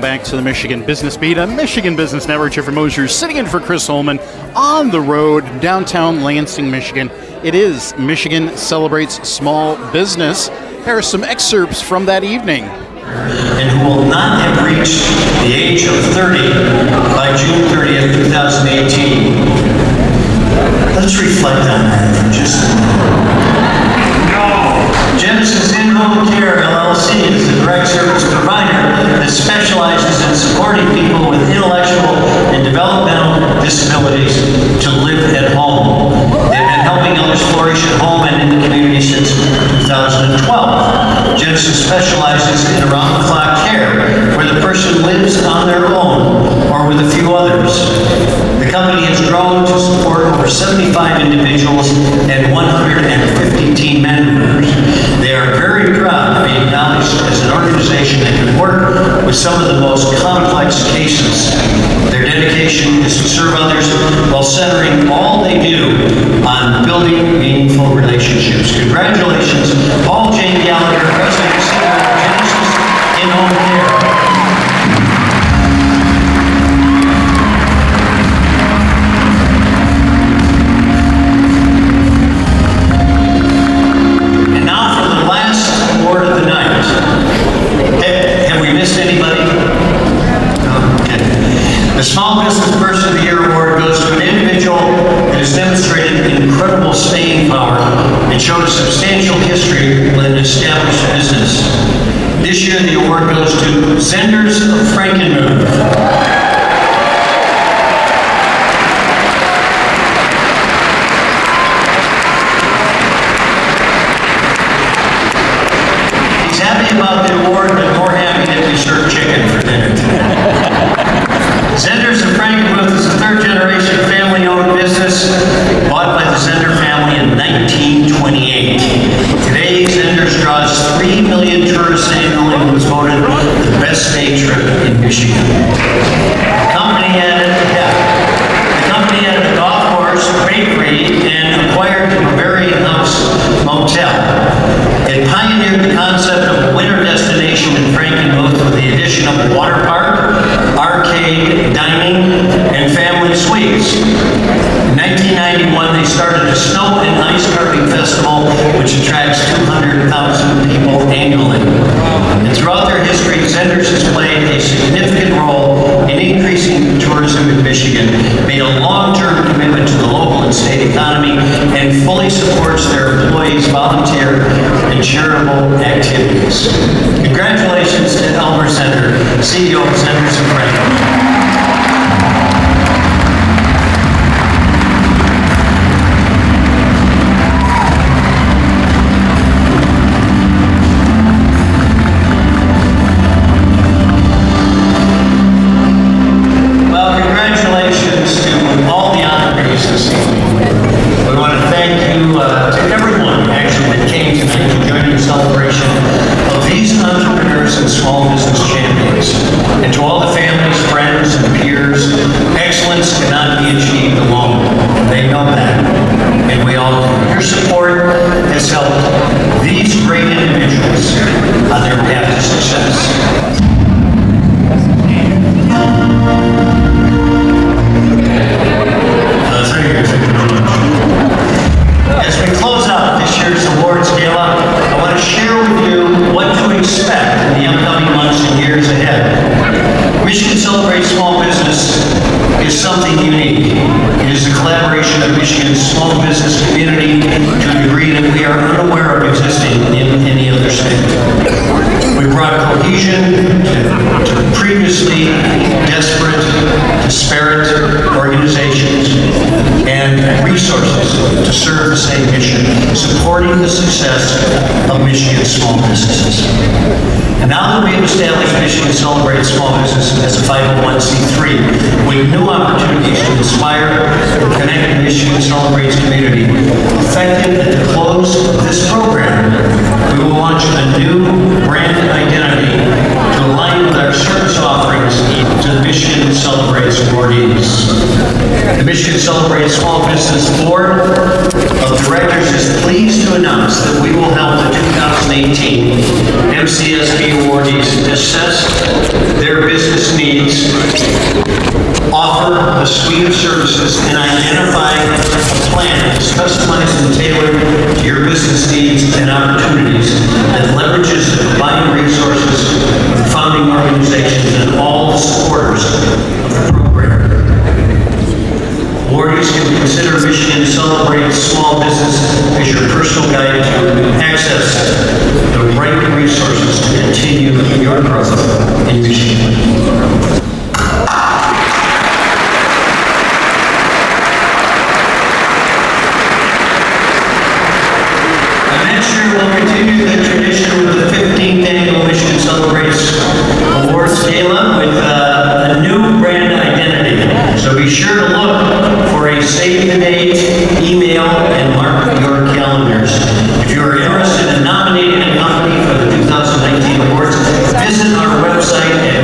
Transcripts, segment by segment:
Welcome back to the Michigan Business Beat on Michigan Business Network. Jeffrey Mosier sitting in for Chris Holman on the road, downtown Lansing, Michigan. It is Michigan Celebrates Small Business. Here are some excerpts from that evening. And who will not have reached the age of 30 by June 30th, 2018. Let's reflect on that for just a minute. Genesis In-Home Care, LLC is a direct service provider that specializes in supporting people with intellectual and developmental disabilities to live at home. They've been helping others flourish at home and in the community since 2012. Genesis specializes in around-the-clock care where the person lives on their own or with a few others. The company has grown to support over 75 individuals and 150 team members. They are very proud to be acknowledged as an organization that can work with some of the most complex cases. Their dedication is to serve others while centering all they do on building meaningful relationships. Congratulations, Paul J. Gallagher, President and CEO of Genesis In-Home Care. The Small Business Person of the Year Award goes to an individual that has demonstrated incredible staying power and showed a substantial history with an established business. This year, the award goes to Zenders of Frankenmuth. He's happy about the award, but more happy that we served chicken for dinner today. Zenders of Frankenmuth is a third-generation family-owned business bought by the Zender family in 1928. Today, Zenders draws 3 million tourists annually and was voted the best day trip in Michigan. The company added a golf course, bakery, and acquired the Bavarian House Motel. It pioneered the concept of a winter destination in Frankenmuth with the addition of a water park, arcade, dining, and family suites. In 1991, they started a snow and ice carving festival, which attracts 200,000 people annually. And throughout their history, Zenders has played a significant role in increasing tourism in Michigan, made a long-term commitment to the local and state economy, and fully supports their employees' volunteer and charitable activities. Congratulations to Elmer Zender, CEO of Zenders of Frankenmuth. To to the Michigan Celebrates awardees. The Michigan Celebrates Small Business Board of Directors is pleased to announce that we will help the 2018 MCSB awardees assess their business needs, offer a suite of services, and identify a plan that is customized and tailored to your business needs and opportunities that leverages the combined resources of the founding organizations and all the supporters of the program. Awardees can consider Michigan Celebrates Small Business as your personal guide to access the right resources to continue your growth in Michigan. We'll continue the tradition with the 15th Annual Michigan Celebrates Awards Gala with a new brand identity. So be sure to look for a save the date, email, and mark your calendars. If you are interested in nominating a company for the 2019 awards, visit our website at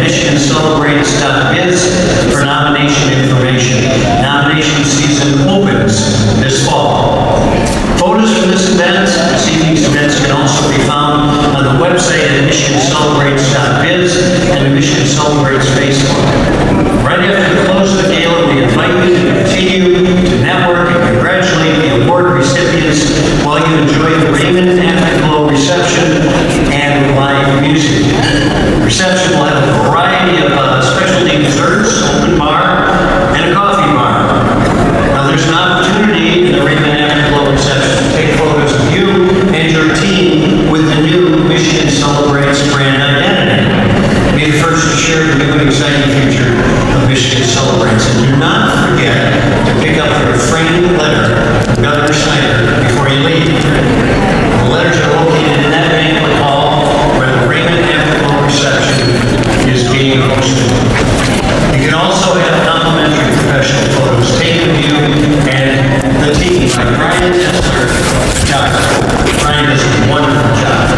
michigancelebrates.biz for nomination information. Nomination season opens this fall. Photos from this event, this evening's events, can also be found on the website at michigancelebrates.biz and the Michigan Celebrates Facebook. Right after the close of the gala, we invite you to continue to network and congratulate the award recipients while you enjoy the Raymond Afterglow reception and live music. The reception will have a variety of specialty desserts, open bar, and a coffee bar. Now there's an opportunity in the Raymond Afterglow reception to take photos of you and your team with the new Michigan Celebrates brand identity. Be the first to share the new and exciting future of Michigan Celebrates. And do not forget to pick up your framed letter from Governor Snyder before you leave. The letters are located in that banquet hall where the Raymond Afterglow reception is being hosted. You can also have complimentary professional photos taken of you and the team by Brian Tesler. Brian does a wonderful job.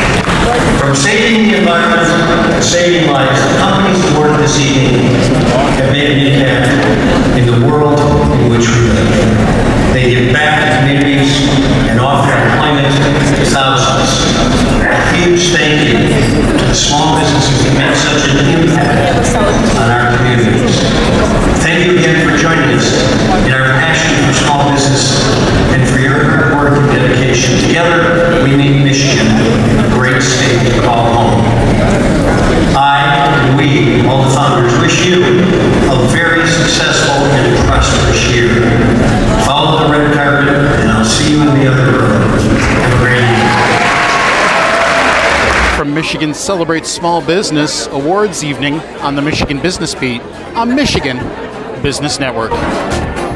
From saving the environment to saving lives, the companies that work this evening have made an impact in the world in which we live. They give back to communities and offer employment to thousands. A huge thank you to the small businesses that make such an impact on our communities. Thank you again for joining us in our passion for small business and for your hard work and dedication. Together, we make Michigan a great state to call home. I and we, all the founders, wish you a very successful and prosperous year. Follow the red carpet, and I'll see you in the other room. Have a great evening. From Michigan Celebrates Small Business Awards Evening on the Michigan Business Beat on Michigan Business Network.